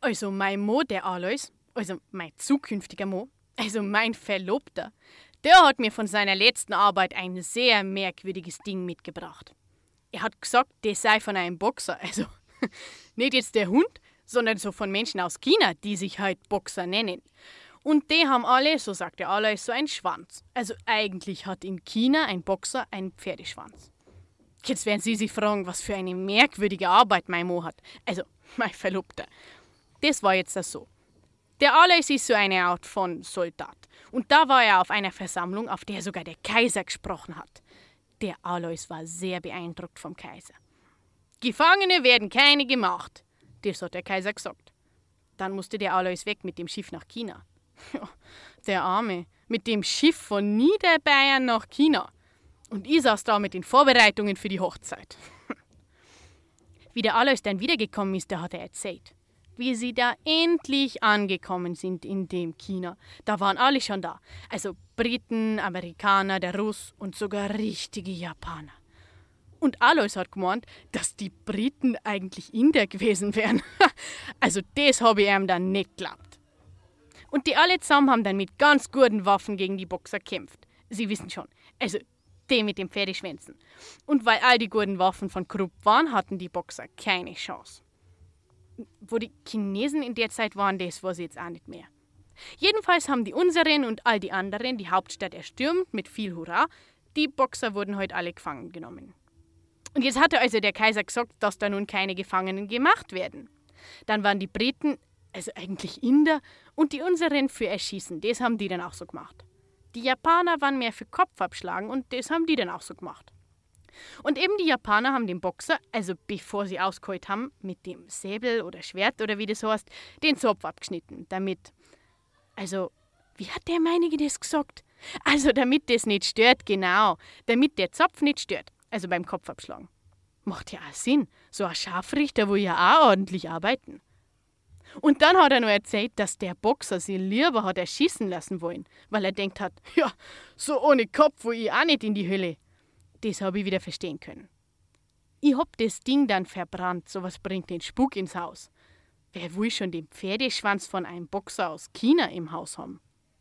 Also mein Mo, der Alois, also mein zukünftiger Mo, also mein Verlobter, der hat mir von seiner letzten Arbeit ein sehr merkwürdiges Ding mitgebracht. Er hat gesagt, das sei von einem Boxer, also nicht jetzt der Hund, sondern so von Menschen aus China, die sich halt Boxer nennen. Und die haben alle, so sagt der Alois, so einen Schwanz. Also eigentlich hat in China ein Boxer einen Pferdeschwanz. Jetzt werden Sie sich fragen, was für eine merkwürdige Arbeit mein Mo hat. Also mein Verlobter. Das war jetzt das so. Der Alois ist so eine Art von Soldat. Und da war er auf einer Versammlung, auf der sogar der Kaiser gesprochen hat. Der Alois war sehr beeindruckt vom Kaiser. Gefangene werden keine gemacht, das hat der Kaiser gesagt. Dann musste der Alois weg mit dem Schiff nach China. Der Arme, mit dem Schiff von Niederbayern nach China. Und ich saß da mit den Vorbereitungen für die Hochzeit. Wie der Alois dann wiedergekommen ist, da hat er erzählt, wie sie da endlich angekommen sind in dem China. Da waren alle schon da. Also Briten, Amerikaner, der Russ und sogar richtige Japaner. Und Alois hat gemeint, dass die Briten eigentlich Inder gewesen wären. Also das habe ich ihm dann nicht geglaubt. Und die alle zusammen haben dann mit ganz guten Waffen gegen die Boxer gekämpft. Sie wissen schon, also die mit den Pferdeschwänzen. Und weil all die guten Waffen von Krupp waren, hatten die Boxer keine Chance. Wo die Chinesen in der Zeit waren, das weiß ich jetzt auch nicht mehr. Jedenfalls haben die unseren und all die anderen die Hauptstadt erstürmt mit viel Hurra. Die Boxer wurden heute alle gefangen genommen. Und jetzt hatte also der Kaiser gesagt, dass da nun keine Gefangenen gemacht werden. Dann waren die Briten, also eigentlich Inder, und die unseren für Erschießen. Das haben die dann auch so gemacht. Die Japaner waren mehr für Kopf abschlagen und das haben die dann auch so gemacht. Und eben die Japaner haben den Boxer, also bevor sie ausgeholt haben, mit dem Säbel oder Schwert oder wie das heißt, den Zopf abgeschnitten, damit, also, wie hat der meinige das gesagt? Also, damit das nicht stört, genau, damit der Zopf nicht stört, also beim Kopf abschlagen. Macht ja auch Sinn, so ein Scharfrichter will ja auch ordentlich arbeiten. Und dann hat er noch erzählt, dass der Boxer sie lieber hat erschießen lassen wollen, weil er denkt hat, ja, so ohne Kopf will ich auch nicht in die Hölle. Das habe ich wieder verstehen können. Ich hab das Ding dann verbrannt, sowas bringt den Spuk ins Haus. Wer will schon den Pferdeschwanz von einem Boxer aus China im Haus haben?